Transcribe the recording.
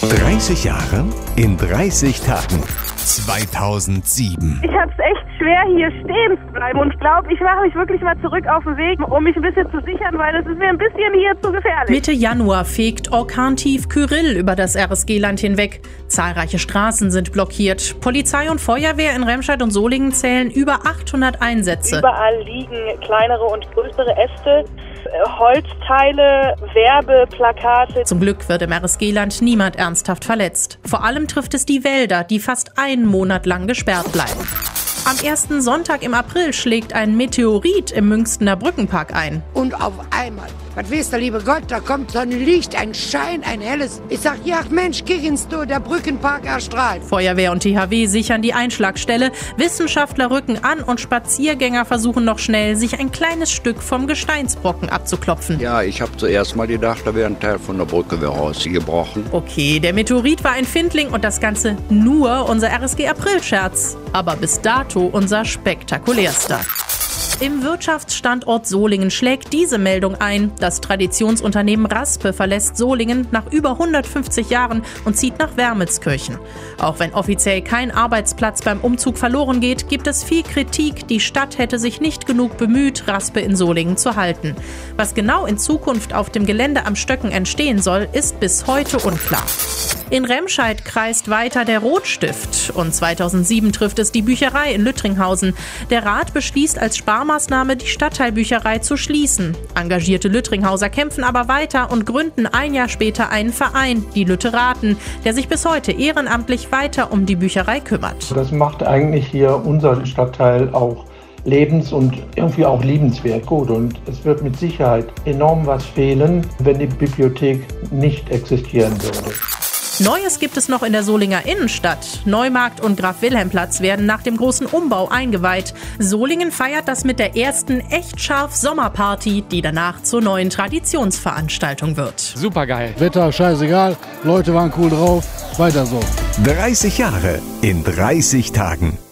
30 Jahre in 30 Tagen. 2007. Ich habe es echt schwer, hier stehen zu bleiben. Und ich glaube, ich mache mich wirklich mal zurück auf den Weg, um mich ein bisschen zu sichern, weil es ist mir ein bisschen hier zu gefährlich. Mitte Januar fegt Orkantief Kyrill über das RSG-Land hinweg. Zahlreiche Straßen sind blockiert. Polizei und Feuerwehr in Remscheid und Solingen zählen über 800 Einsätze. Überall liegen kleinere und größere Äste, Holzteile, Werbeplakate. Zum Glück wird im RSG-Land niemand ernsthaft verletzt. Vor allem trifft es die Wälder, die fast einen Monat lang gesperrt bleiben. Am ersten Sonntag im April schlägt ein Meteorit im Münchner Brückenpark ein. Und auf einmal, was weiß der liebe Gott, da kommt so ein Licht, ein Schein, ein helles. Ich sag, ja Mensch, kicken's du, der Brückenpark erstrahlt. Feuerwehr und THW sichern die Einschlagstelle, Wissenschaftler rücken an und Spaziergänger versuchen noch schnell, sich ein kleines Stück vom Gesteinsbrocken abzuklopfen. Ja, ich habe zuerst mal gedacht, da wäre ein Teil von der Brücke rausgebrochen. Okay, der Meteorit war ein Findling und das Ganze nur unser RSG-April-Scherz. Aber bis dato unser spektakulärster. Im Wirtschaftsstandort Solingen schlägt diese Meldung ein. Das Traditionsunternehmen Raspe verlässt Solingen nach über 150 Jahren und zieht nach Wermelskirchen. Auch wenn offiziell kein Arbeitsplatz beim Umzug verloren geht, gibt es viel Kritik. Die Stadt hätte sich nicht genug bemüht, Raspe in Solingen zu halten. Was genau in Zukunft auf dem Gelände am Stöcken entstehen soll, ist bis heute unklar. In Remscheid kreist weiter der Rotstift und 2007 trifft es die Bücherei in Lüttringhausen. Der Rat beschließt als Sparmaßnahme, die Stadtteilbücherei zu schließen. Engagierte Lüttringhauser kämpfen aber weiter und gründen ein Jahr später einen Verein, die Lütteraten, der sich bis heute ehrenamtlich weiter um die Bücherei kümmert. Das macht eigentlich hier unser Stadtteil auch lebens- und irgendwie auch liebenswert gut. Und es wird mit Sicherheit enorm was fehlen, wenn die Bibliothek nicht existieren würde. Neues gibt es noch in der Solinger Innenstadt. Neumarkt und Graf-Wilhelm-Platz werden nach dem großen Umbau eingeweiht. Solingen feiert das mit der ersten echt scharf Sommerparty, die danach zur neuen Traditionsveranstaltung wird. Supergeil. Wetter, scheißegal. Leute waren cool drauf. Weiter so. 30 Jahre in 30 Tagen.